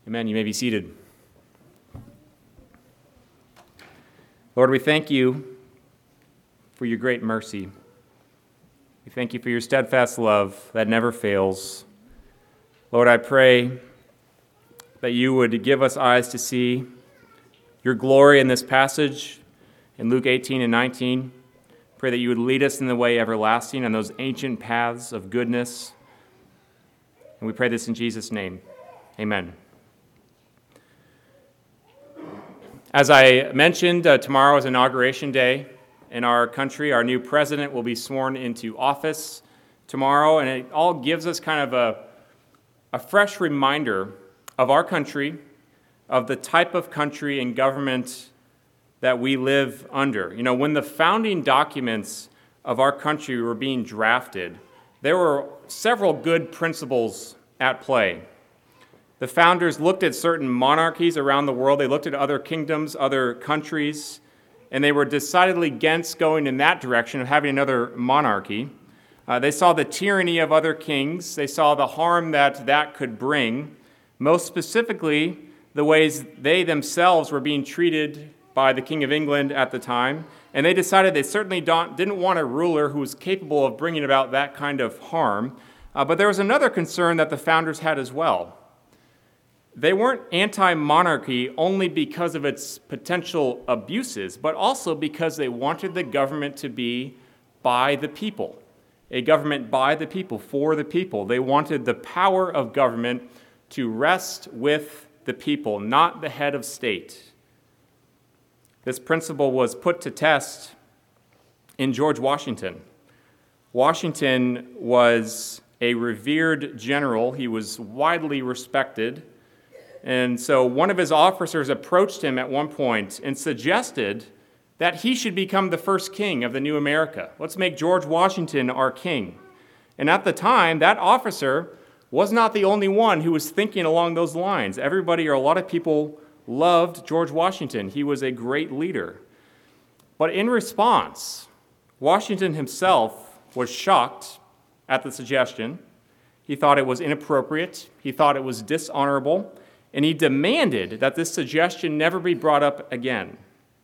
Amen. You may be seated. Lord, we thank you for your great mercy. We thank you for your steadfast love that never fails. Lord, I pray that you would give us eyes to see your glory in this passage in Luke 18 and 19. Pray that you would lead us in the way everlasting on those ancient paths of goodness. And we pray this in Jesus' name. Amen. As I mentioned, tomorrow is Inauguration Day in our country. Our new president will be sworn into office tomorrow, and it all gives us kind of a fresh reminder of our country, of the type of country and government that we live under. You know, when the founding documents of our country were being drafted, there were several good principles at play. The founders looked at certain monarchies around the world. They looked at other kingdoms, other countries, and they were decidedly against going in that direction of having another monarchy. They saw the tyranny of other kings. They saw the harm that could bring, most specifically the ways they themselves were being treated by the King of England at the time. And they decided they certainly didn't want a ruler who was capable of bringing about that kind of harm. But there was another concern that the founders had as well. They weren't anti-monarchy only because of its potential abuses, but also because they wanted the government to be by the people. A government by the people, for the people. They wanted the power of government to rest with the people, not the head of state. This principle was put to test in George Washington. Washington was a revered general. He was widely respected. And so one of his officers approached him at one point and suggested that he should become the first king of the new America. Let's make George Washington our king. And at the time, that officer was not the only one who was thinking along those lines. Everybody, or a lot of people, loved George Washington. He was a great leader. But in response, Washington himself was shocked at the suggestion. He thought it was inappropriate. He thought it was dishonorable. And he demanded that this suggestion never be brought up again.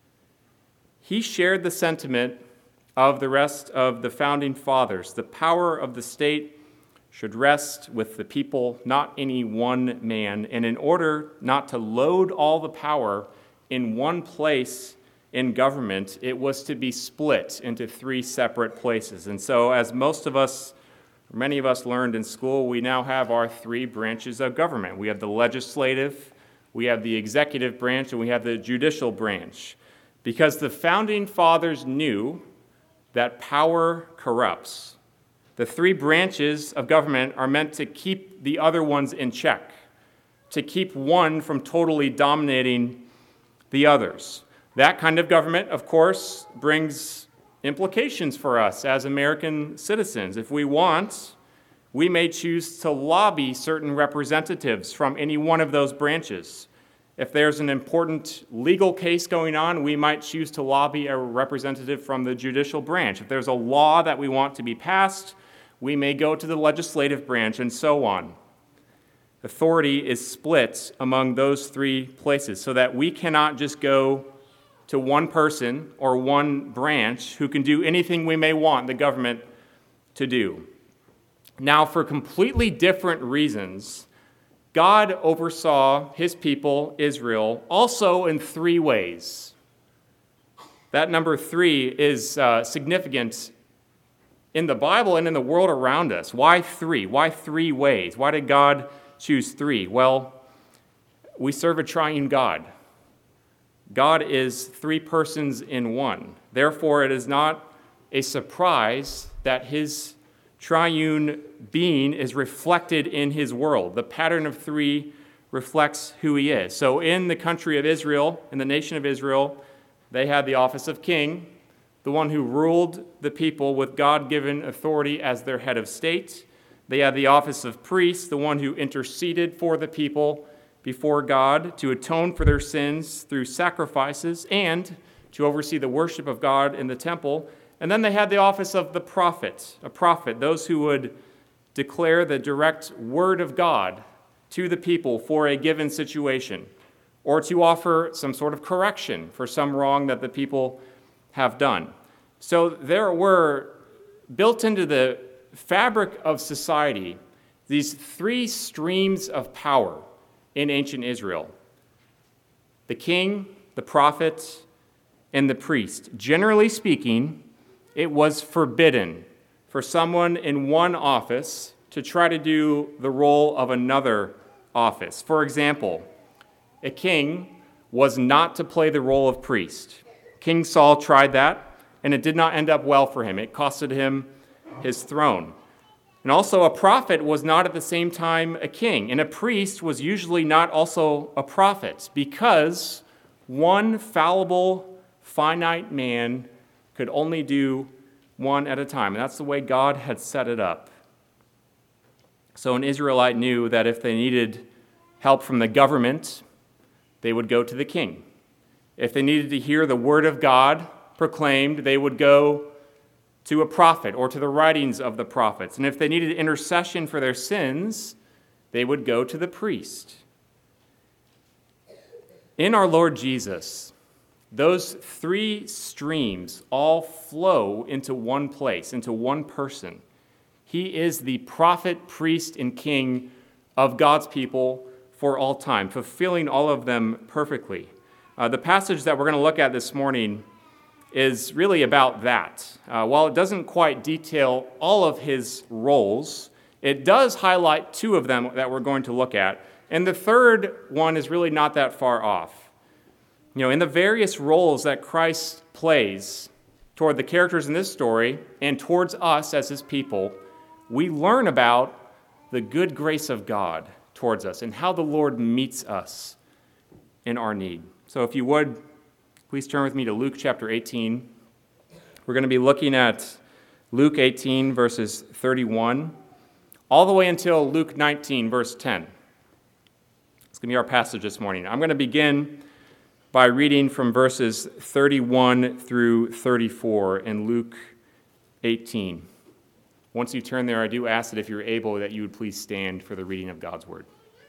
He shared the sentiment of the rest of the founding fathers. The power of the state should rest with the people, not any one man. And in order not to load all the power in one place in government, it was to be split into three separate places. And so, as many of us learned in school, we now have our three branches of government. We have the legislative, we have the executive branch, and we have the judicial branch. Because the founding fathers knew that power corrupts. The three branches of government are meant to keep the other ones in check, to keep one from totally dominating the others. That kind of government, of course, brings implications for us as American citizens. If we want, we may choose to lobby certain representatives from any one of those branches. If there's an important legal case going on, we might choose to lobby a representative from the judicial branch. If there's a law that we want to be passed, we may go to the legislative branch, and so on. Authority is split among those three places so that we cannot just go to one person or one branch who can do anything we may want the government to do. Now, for completely different reasons, God oversaw his people, Israel, also in three ways. That number three is significant in the Bible and in the world around us. Why three? Why three ways? Why did God choose three? Well, we serve a triune God. God is three persons in one. Therefore, it is not a surprise that his triune being is reflected in his world. The pattern of three reflects who he is. So in the country of Israel, in the nation of Israel, they had the office of king, the one who ruled the people with God-given authority as their head of state. They had the office of priest, the one who interceded for the people before God to atone for their sins through sacrifices and to oversee the worship of God in the temple. And then they had the office of the prophet, a prophet, those who would declare the direct word of God to the people for a given situation, or to offer some sort of correction for some wrong that the people have done. So there were, built into the fabric of society, these three streams of power in ancient Israel: the king, the prophet, and the priest. Generally speaking, it was forbidden for someone in one office to try to do the role of another office. For example, a king was not to play the role of priest. King Saul tried that, and it did not end up well for him. It costed him his throne. And also, a prophet was not at the same time a king, and a priest was usually not also a prophet, because one fallible, finite man could only do one at a time. And that's the way God had set it up. So an Israelite knew that if they needed help from the government, they would go to the king. If they needed to hear the word of God proclaimed, they would go to a prophet or to the writings of the prophets. And if they needed intercession for their sins, they would go to the priest. In our Lord Jesus, those three streams all flow into one place, into one person. He is the prophet, priest, and king of God's people for all time, fulfilling all of them perfectly. The passage that we're going to look at this morning is really about that. While it doesn't quite detail all of his roles, it does highlight two of them that we're going to look at. And the third one is really not that far off. In the various roles that Christ plays toward the characters in this story and towards us as his people, we learn about the good grace of God towards us and how the Lord meets us in our need. So if you would, please turn with me to Luke chapter 18. We're going to be looking at Luke 18, verses 31, all the way until Luke 19, verse 10. It's going to be our passage this morning. I'm going to begin by reading from verses 31 through 34 in Luke 18. Once you turn there, I do ask that if you're able, that you would please stand for the reading of God's word.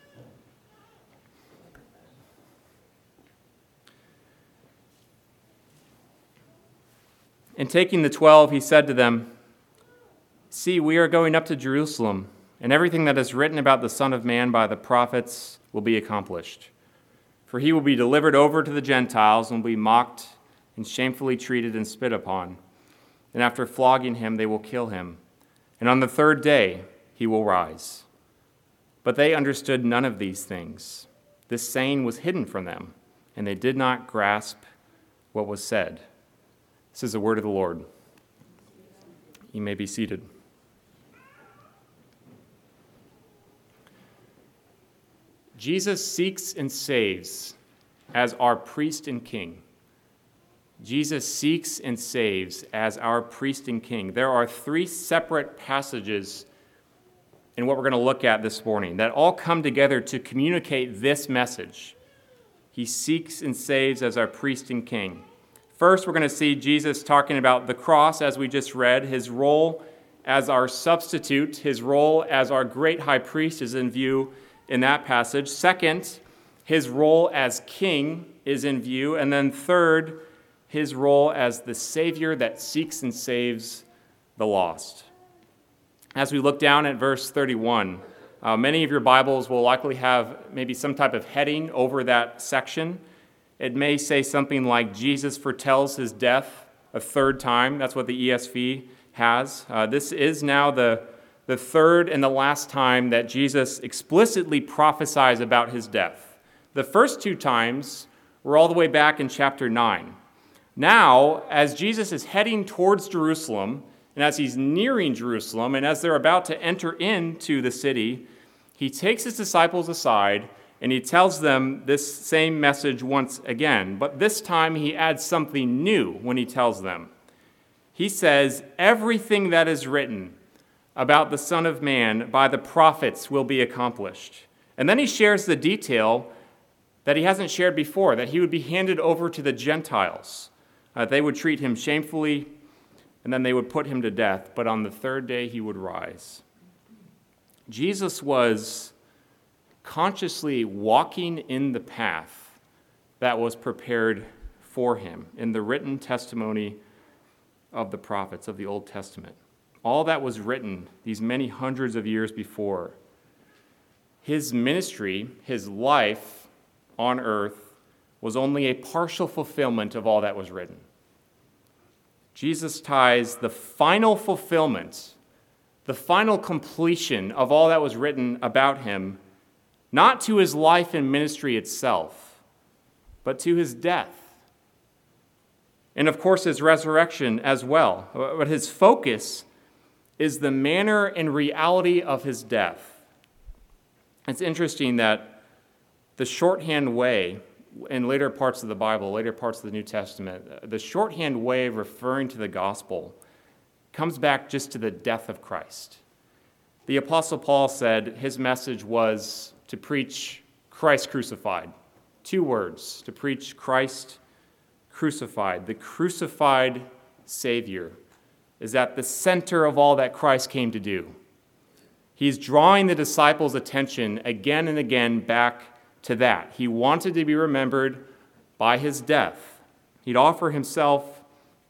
And taking the 12, he said to them, "See, we are going up to Jerusalem, and everything that is written about the Son of Man by the prophets will be accomplished. For he will be delivered over to the Gentiles and will be mocked and shamefully treated and spit upon. And after flogging him, they will kill him. And on the third day, he will rise." But they understood none of these things. This saying was hidden from them, and they did not grasp what was said. This is the word of the Lord. You may be seated. Jesus seeks and saves as our priest and king. Jesus seeks and saves as our priest and king. There are three separate passages in what we're going to look at this morning that all come together to communicate this message. He seeks and saves as our priest and king. First, we're going to see Jesus talking about the cross, as we just read. His role as our substitute, his role as our great high priest is in view in that passage. Second, his role as king is in view. And then third, his role as the Savior that seeks and saves the lost. As we look down at verse 31, many of your Bibles will likely have maybe some type of heading over that section. It may say something like, Jesus foretells his death a third time. That's what the ESV has. This is now the third and the last time that Jesus explicitly prophesies about his death. The first two times were all the way back in chapter 9. Now, as Jesus is heading towards Jerusalem, and as he's nearing Jerusalem, and as they're about to enter into the city, he takes his disciples aside and he tells them this same message once again. But this time he adds something new when he tells them. He says, everything that is written about the Son of Man by the prophets will be accomplished. And then he shares the detail that he hasn't shared before, that he would be handed over to the Gentiles. They would treat him shamefully, and then they would put him to death. But on the third day, he would rise. Jesus was consciously walking in the path that was prepared for him in the written testimony of the prophets of the Old Testament. All that was written these many hundreds of years before. His ministry, his life on earth, was only a partial fulfillment of all that was written. Jesus ties the final fulfillment, the final completion of all that was written about him, not to his life and ministry itself, but to his death. And of course, his resurrection as well. But his focus is the manner and reality of his death. It's interesting that the shorthand way in later parts of the Bible, later parts of the New Testament, the shorthand way of referring to the gospel comes back just to the death of Christ. The Apostle Paul said his message was to preach Christ crucified. 2 words, to preach Christ crucified. The crucified Savior is at the center of all that Christ came to do. He's drawing the disciples' attention again and again back to that. He wanted to be remembered by his death. He'd offer himself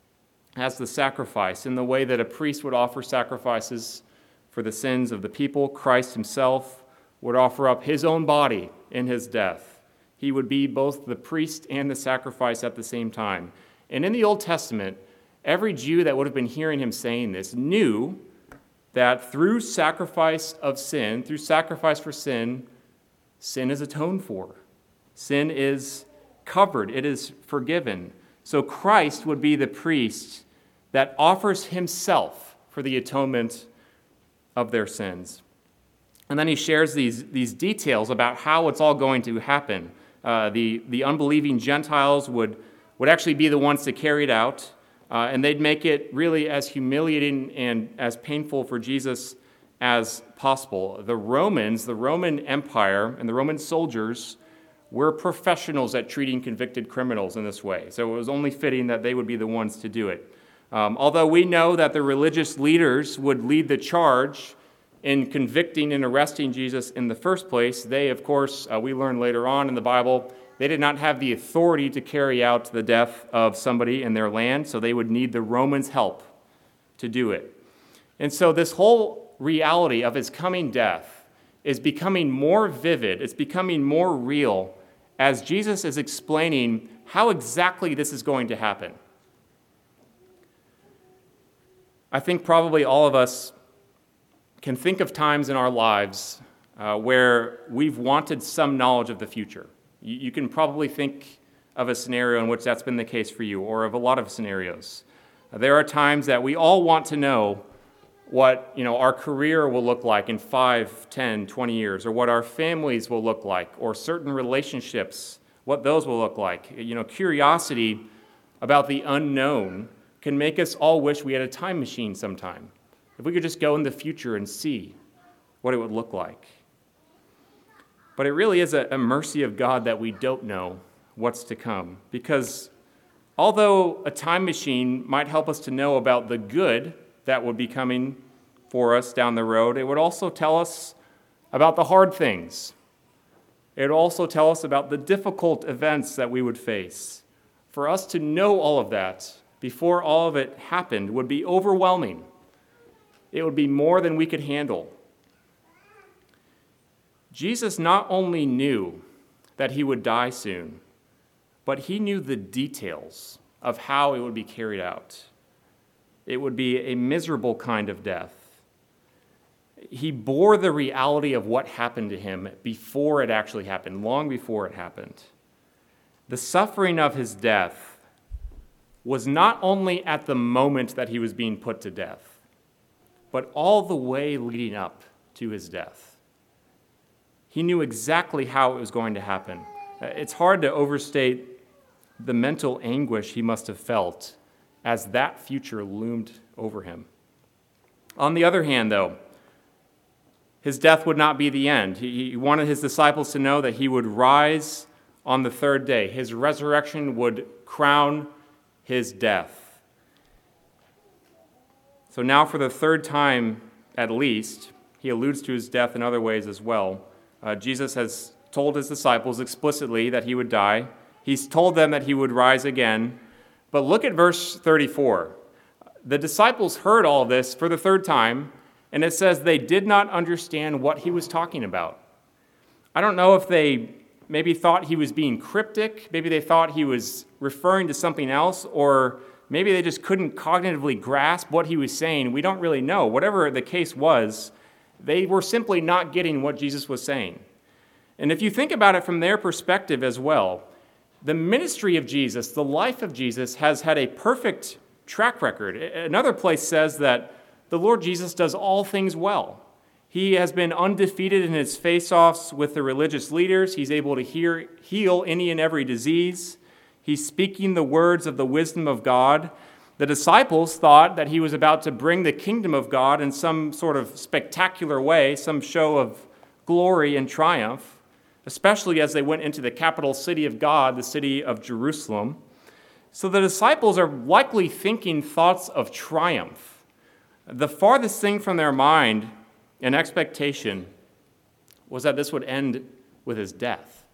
as the sacrifice in the way that a priest would offer sacrifices for the sins of the people. Christ himself would offer up his own body in his death. He would be both the priest and the sacrifice at the same time. And in the Old Testament, every Jew that would have been hearing him saying this knew that through sacrifice of sin, through sacrifice for sin, sin is atoned for. Sin is covered. It is forgiven. So Christ would be the priest that offers himself for the atonement of their sins. And then he shares these details about how it's all going to happen. The unbelieving Gentiles would actually be the ones to carry it out, and they'd make it really as humiliating and as painful for Jesus as possible. The Romans, the Roman Empire, and the Roman soldiers were professionals at treating convicted criminals in this way, so it was only fitting that they would be the ones to do it. Although we know that the religious leaders would lead the charge in convicting and arresting Jesus in the first place, they, of course, we learn later on in the Bible, they did not have the authority to carry out the death of somebody in their land, so they would need the Romans' help to do it. And so this whole reality of his coming death is becoming more vivid, it's becoming more real as Jesus is explaining how exactly this is going to happen. I think probably all of us can think of times in our lives where we've wanted some knowledge of the future. You can probably think of a scenario in which that's been the case for you, or of a lot of scenarios. There are times that we all want to know what our career will look like in 5, 10, 20 years, or what our families will look like, or certain relationships, what those will look like. Curiosity about the unknown can make us all wish we had a time machine sometime. If we could just go in the future and see what it would look like. But it really is a mercy of God that we don't know what's to come. Because although a time machine might help us to know about the good that would be coming for us down the road, it would also tell us about the hard things. It would also tell us about the difficult events that we would face. For us to know all of that before all of it happened would be overwhelming. It would be more than we could handle. Jesus not only knew that he would die soon, but he knew the details of how it would be carried out. It would be a miserable kind of death. He bore the reality of what happened to him before it actually happened, long before it happened. The suffering of his death was not only at the moment that he was being put to death, but all the way leading up to his death. He knew exactly how it was going to happen. It's hard to overstate the mental anguish he must have felt as that future loomed over him. On the other hand, though, his death would not be the end. He wanted his disciples to know that he would rise on the third day. His resurrection would crown his death. So now for the third time at least, he alludes to his death in other ways as well. Jesus has told his disciples explicitly that he would die. He's told them that he would rise again. But look at verse 34. The disciples heard all this for the third time, and it says they did not understand what he was talking about. I don't know if they maybe thought he was being cryptic, maybe they thought he was referring to something else, or maybe they just couldn't cognitively grasp what he was saying. We don't really know. Whatever the case was, they were simply not getting what Jesus was saying. And if you think about it from their perspective as well, the ministry of Jesus, the life of Jesus, has had a perfect track record. Another place says that the Lord Jesus does all things well. He has been undefeated in his face-offs with the religious leaders. He's able to heal any and every disease. He's speaking the words of the wisdom of God. The disciples thought that he was about to bring the kingdom of God in some sort of spectacular way, some show of glory and triumph, especially as they went into the capital city of God, the city of Jerusalem. So the disciples are likely thinking thoughts of triumph. The farthest thing from their mind and expectation was that this would end with his death.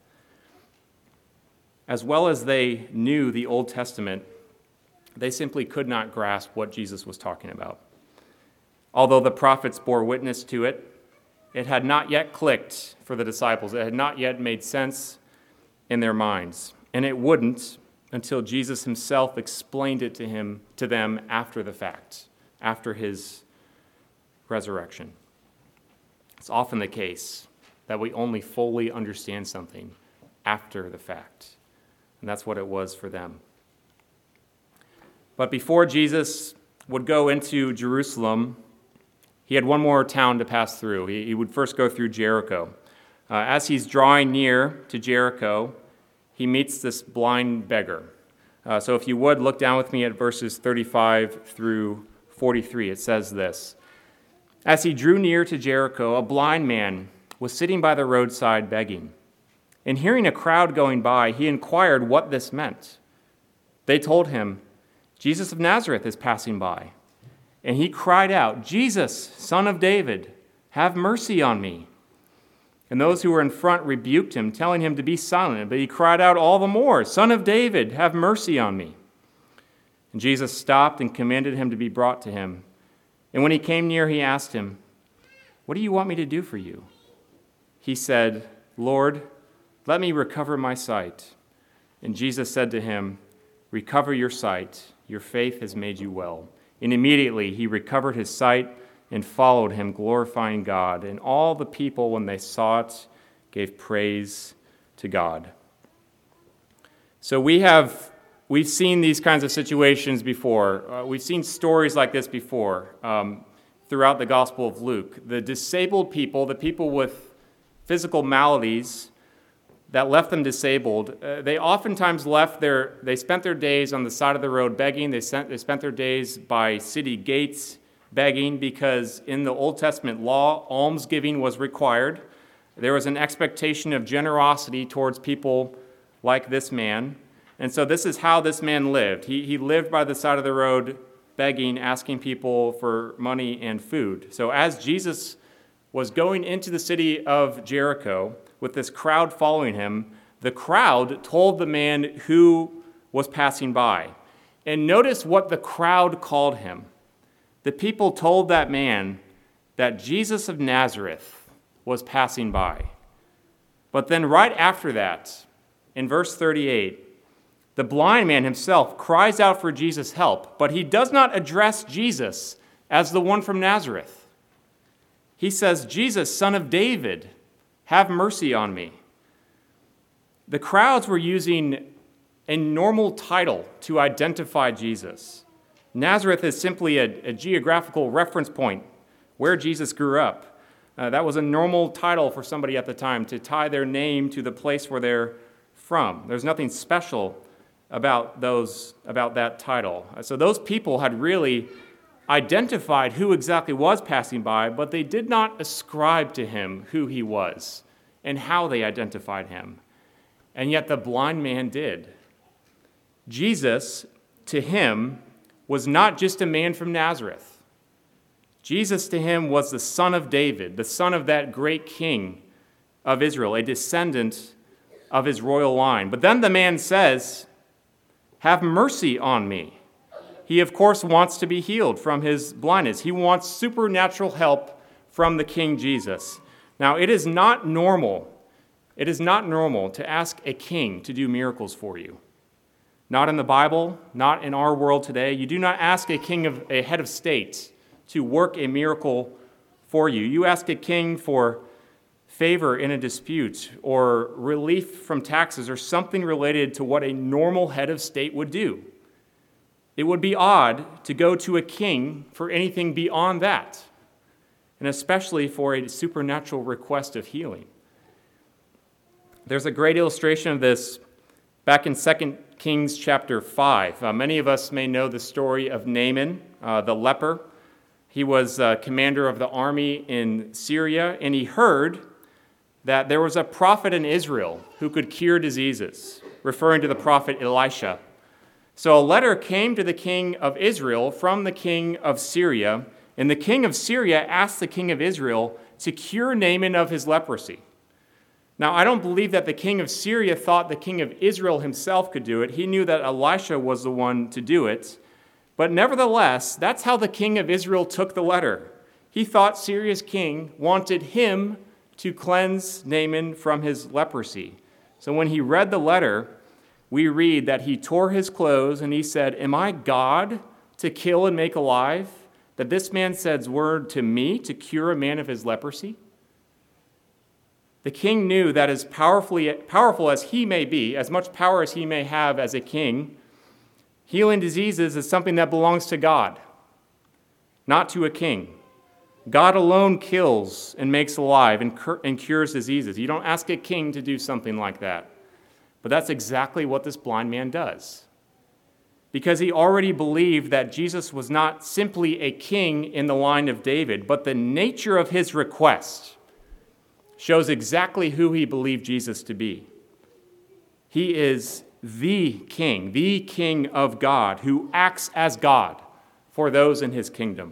As well as they knew the Old Testament, they simply could not grasp what Jesus was talking about. Although the prophets bore witness to it, it had not yet clicked for the disciples. It had not yet made sense in their minds. And it wouldn't until Jesus himself explained it to them after the fact, after his resurrection. It's often the case that we only fully understand something after the fact. And that's what it was for them. But before Jesus would go into Jerusalem, he had one more town to pass through. He would first go through Jericho. As he's drawing near to Jericho, he meets this blind beggar. So if you would, look down with me at verses 35 through 43. It says this: As he drew near to Jericho, a blind man was sitting by the roadside begging. And hearing a crowd going by, he inquired what this meant. They told him, Jesus of Nazareth is passing by. And he cried out, Jesus, Son of David, have mercy on me. And those who were in front rebuked him, telling him to be silent. But he cried out all the more, Son of David, have mercy on me. And Jesus stopped and commanded him to be brought to him. And when he came near, he asked him, What do you want me to do for you? He said, Lord, let me recover my sight. And Jesus said to him, Recover your sight. Your faith has made you well. And immediately he recovered his sight and followed him, glorifying God. And all the people, when they saw it, gave praise to God. So we've seen these kinds of situations before. We've seen stories like this before throughout the Gospel of Luke. The disabled people, the people with physical maladies that left them disabled, they oftentimes they spent their days on the side of the road begging. They spent their days by city gates begging, because in the Old Testament law, almsgiving was required. There was an expectation of generosity towards people like this man. And so this is how this man lived. He lived by the side of the road begging, asking people for money and food. So as Jesus was going into the city of Jericho with this crowd following him, the crowd told the man who was passing by. And notice what the crowd called him. The people told that man that Jesus of Nazareth was passing by. But then right after that, in verse 38, the blind man himself cries out for Jesus' help, but he does not address Jesus as the one from Nazareth. He says, Jesus, Son of David, have mercy on me. The crowds were using a normal title to identify Jesus. Nazareth is simply a geographical reference point where Jesus grew up. That was a normal title for somebody at the time, to tie their name to the place where they're from. There's nothing special about that title. So those people had really identified who exactly was passing by, but they did not ascribe to him who he was and how they identified him. And yet the blind man did. Jesus, to him, was not just a man from Nazareth. Jesus to him was the Son of David, the son of that great king of Israel, a descendant of his royal line. But then the man says, "Have mercy on me." He, of course, wants to be healed from his blindness. He wants supernatural help from the King Jesus. Now, it is not normal to ask a king to do miracles for you. Not in the Bible, not in our world today. You do not ask a head of state to work a miracle for you. You ask a king for favor in a dispute or relief from taxes or something related to what a normal head of state would do. It would be odd to go to a king for anything beyond that, and especially for a supernatural request of healing. There's a great illustration of this back in 2 Kings chapter 5. Many of us may know the story of Naaman, the leper. He was commander of the army in Syria, and he heard that there was a prophet in Israel who could cure diseases, referring to the prophet Elisha. So a letter came to the king of Israel from the king of Syria, and the king of Syria asked the king of Israel to cure Naaman of his leprosy. Now, I don't believe that the king of Syria thought the king of Israel himself could do it. He knew that Elisha was the one to do it. But nevertheless, that's how the king of Israel took the letter. He thought Syria's king wanted him to cleanse Naaman from his leprosy. So when he read the letter, we read that he tore his clothes and he said, "Am I God to kill and make alive, that this man sends word to me to cure a man of his leprosy?" The king knew that as powerful as he may be, as much power as he may have as a king, healing diseases is something that belongs to God, not to a king. God alone kills and makes alive and cures diseases. You don't ask a king to do something like that. But that's exactly what this blind man does. Because he already believed that Jesus was not simply a king in the line of David, but the nature of his request shows exactly who he believed Jesus to be. He is the king of God, who acts as God for those in his kingdom.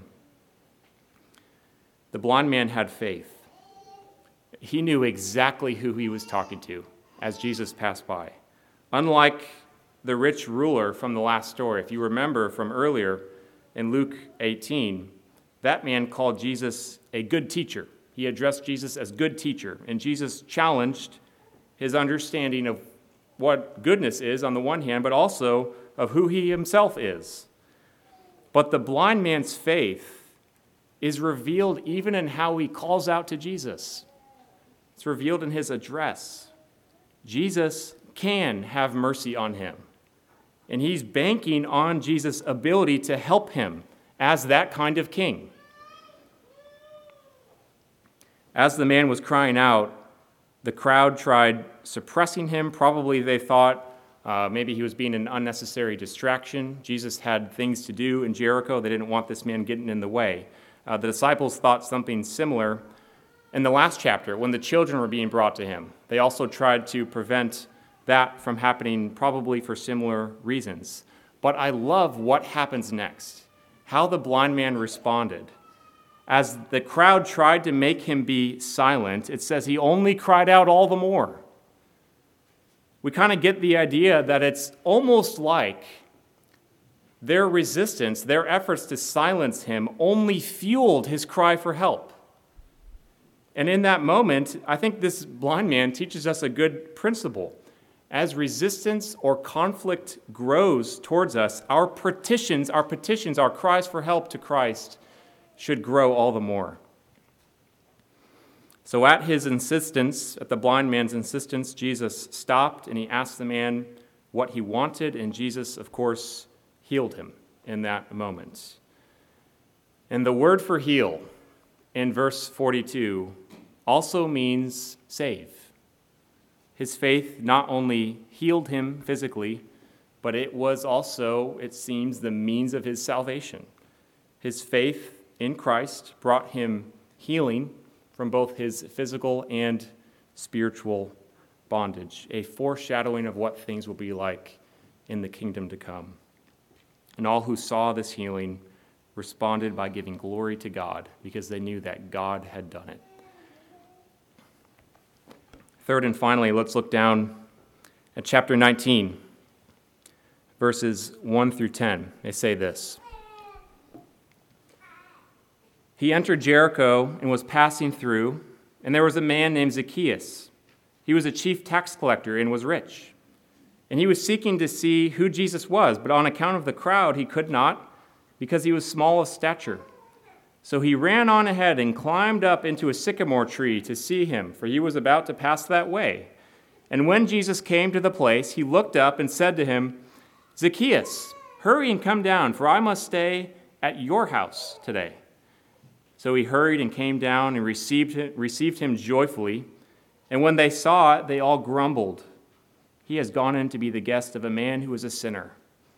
The blind man had faith. He knew exactly who he was talking to as Jesus passed by. Unlike the rich ruler from the last story, if you remember from earlier in Luke 18, that man called Jesus a good teacher. He addressed Jesus as good teacher, and Jesus challenged his understanding of what goodness is on the one hand, but also of who he himself is. But the blind man's faith is revealed even in how he calls out to Jesus. It's revealed in his address. Jesus can have mercy on him, and he's banking on Jesus' ability to help him as that kind of king. As the man was crying out, the crowd tried suppressing him. Probably they thought maybe he was being an unnecessary distraction. Jesus had things to do in Jericho. They didn't want this man getting in the way. The disciples thought something similar in the last chapter when the children were being brought to him. They also tried to prevent that from happening, probably for similar reasons. But I love what happens next, how the blind man responded. As the crowd tried to make him be silent, it says he only cried out all the more. We kind of get the idea that it's almost like their resistance, their efforts to silence him, only fueled his cry for help. And in that moment, I think this blind man teaches us a good principle. As resistance or conflict grows towards us, our petitions, our cries for help to Christ should grow all the more. So at his insistence, at the blind man's insistence, Jesus stopped and he asked the man what he wanted, and Jesus, of course, healed him in that moment. And the word for heal in verse 42 also means save. His faith not only healed him physically, but it was also, it seems, the means of his salvation. His faith in Christ brought him healing from both his physical and spiritual bondage, a foreshadowing of what things will be like in the kingdom to come. And all who saw this healing responded by giving glory to God because they knew that God had done it. Third and finally, let's look down at chapter 19, verses 1 through 10. They say this. He entered Jericho and was passing through, and there was a man named Zacchaeus. He was a chief tax collector and was rich. And he was seeking to see who Jesus was, but on account of the crowd he could not, because he was small of stature. So he ran on ahead and climbed up into a sycamore tree to see him, for he was about to pass that way. And when Jesus came to the place, he looked up and said to him, Zacchaeus, hurry and come down, for I must stay at your house today. So he hurried and came down and received him joyfully. And when they saw it, they all grumbled. He has gone in to be the guest of a man who is a sinner.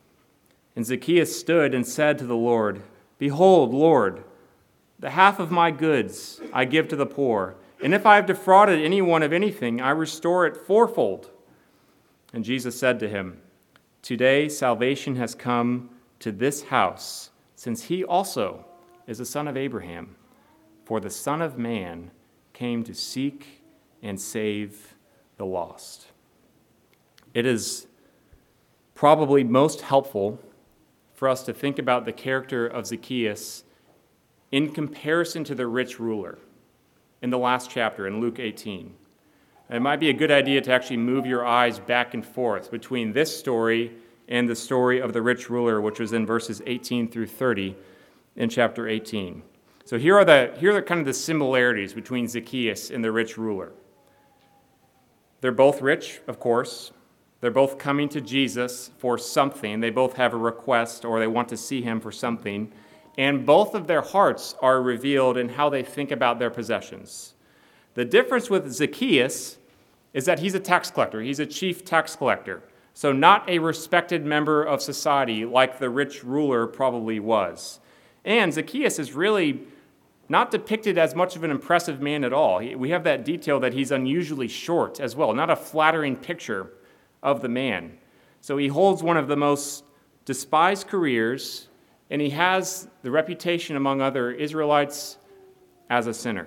And Zacchaeus stood and said to the Lord, Behold, Lord, the half of my goods I give to the poor, and if I have defrauded anyone of anything, I restore it fourfold. And Jesus said to him, Today salvation has come to this house, since he also is a son of Abraham. For the Son of Man came to seek and save the lost. It is probably most helpful for us to think about the character of Zacchaeus in comparison to the rich ruler in the last chapter in Luke 18. It might be a good idea to actually move your eyes back and forth between this story and the story of the rich ruler, which was in verses 18 through 30 in chapter 18. So here are kind of the similarities between Zacchaeus and the rich ruler. They're both rich, of course. They're both coming to Jesus for something. They both have a request or they want to see him for something. And both of their hearts are revealed in how they think about their possessions. The difference with Zacchaeus is that he's a tax collector. He's a chief tax collector. So not a respected member of society like the rich ruler probably was. And Zacchaeus is really not depicted as much of an impressive man at all. We have that detail that he's unusually short as well, not a flattering picture of the man. So he holds one of the most despised careers, and he has the reputation among other Israelites as a sinner.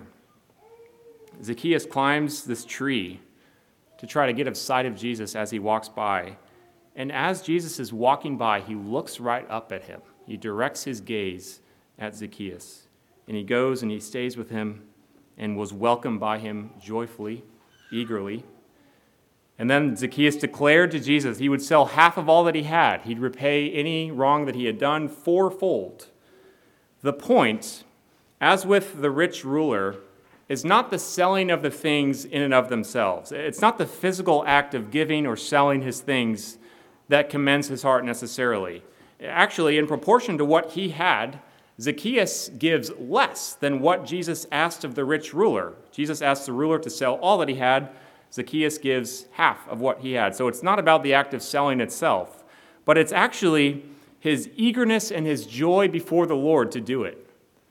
Zacchaeus climbs this tree to try to get a sight of Jesus as he walks by. And as Jesus is walking by, he looks right up at him. He directs his gaze at Zacchaeus. And he goes and he stays with him and was welcomed by him joyfully, eagerly. And then Zacchaeus declared to Jesus he would sell half of all that he had. He'd repay any wrong that he had done fourfold. The point, as with the rich ruler, is not the selling of the things in and of themselves. It's not the physical act of giving or selling his things that commends his heart necessarily. Actually, in proportion to what he had, Zacchaeus gives less than what Jesus asked of the rich ruler. Jesus asked the ruler to sell all that he had. Zacchaeus gives half of what he had. So it's not about the act of selling itself, but it's actually his eagerness and his joy before the Lord to do it.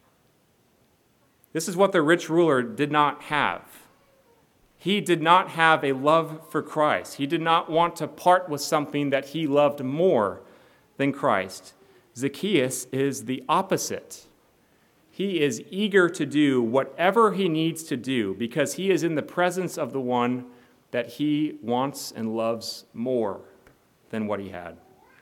This is what the rich ruler did not have. He did not have a love for Christ. He did not want to part with something that he loved more than Christ. Zacchaeus is the opposite. He is eager to do whatever he needs to do because he is in the presence of the one that he wants and loves more than what he had.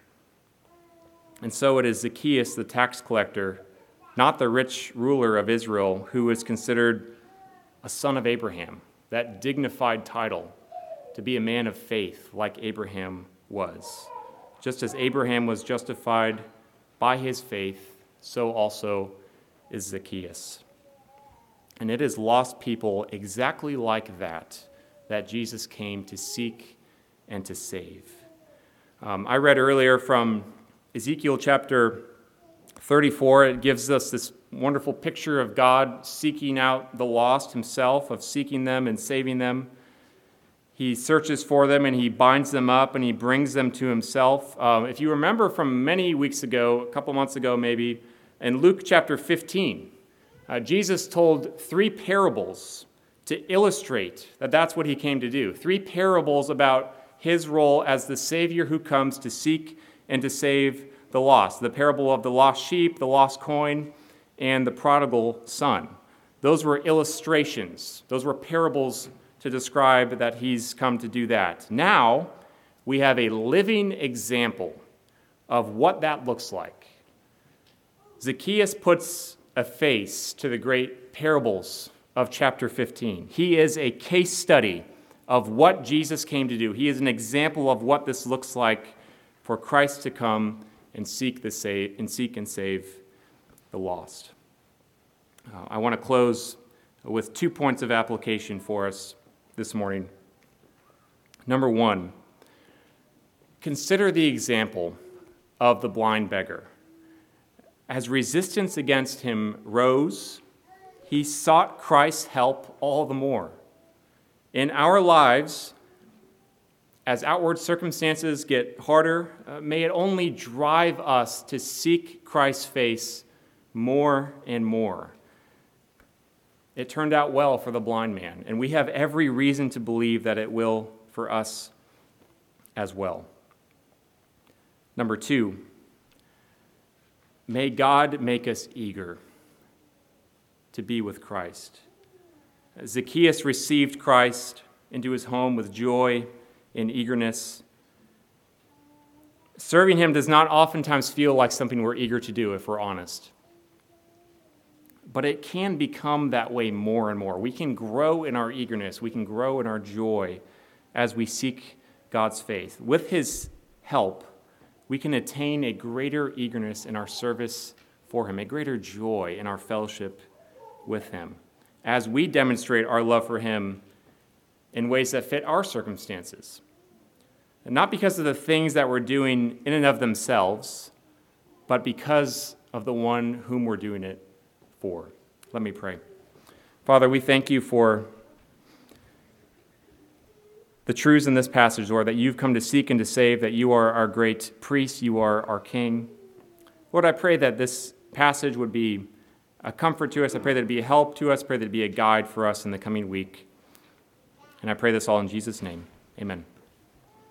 And so it is Zacchaeus, the tax collector, not the rich ruler of Israel, who is considered a son of Abraham, that dignified title to be a man of faith like Abraham was. Just as Abraham was justified by his faith, so also is Zacchaeus. And it is lost people exactly like that Jesus came to seek and to save. I read earlier from Ezekiel chapter 34. It gives us this wonderful picture of God seeking out the lost himself, of seeking them and saving them. He searches for them and he binds them up and he brings them to himself. If you remember from many weeks ago, a couple months ago maybe, in Luke chapter 15, Jesus told 3 parables to illustrate that that's what he came to do. 3 parables about his role as the Savior who comes to seek and to save the lost. The parable of the lost sheep, the lost coin, and the prodigal son. Those were illustrations. Those were parables to describe that he's come to do that. Now, we have a living example of what that looks like. Zacchaeus puts a face to the great parables of chapter 15. He is a case study of what Jesus came to do. He is an example of what this looks like for Christ to come and seek and save the lost. I want to close with 2 points of application for us this morning. Number one, consider the example of the blind beggar. As resistance against him rose, he sought Christ's help all the more. In our lives, as outward circumstances get harder, may it only drive us to seek Christ's face more and more. It turned out well for the blind man, and we have every reason to believe that it will for us as well. Number two, may God make us eager to be with Christ. Zacchaeus received Christ into his home with joy and eagerness. Serving him does not oftentimes feel like something we're eager to do, if we're honest. But it can become that way more and more. We can grow in our eagerness. We can grow in our joy as we seek God's faith. With his help, we can attain a greater eagerness in our service for him, a greater joy in our fellowship with him, as we demonstrate our love for him in ways that fit our circumstances. And not because of the things that we're doing in and of themselves, but because of the one whom we're doing it for. Let me pray. Father, we thank you for the truths in this passage, Lord, that you've come to seek and to save, that you are our great priest, you are our king. Lord, I pray that this passage would be a comfort to us. I pray that it be a help to us. I pray that it be a guide for us in the coming week. And I pray this all in Jesus' name. Amen.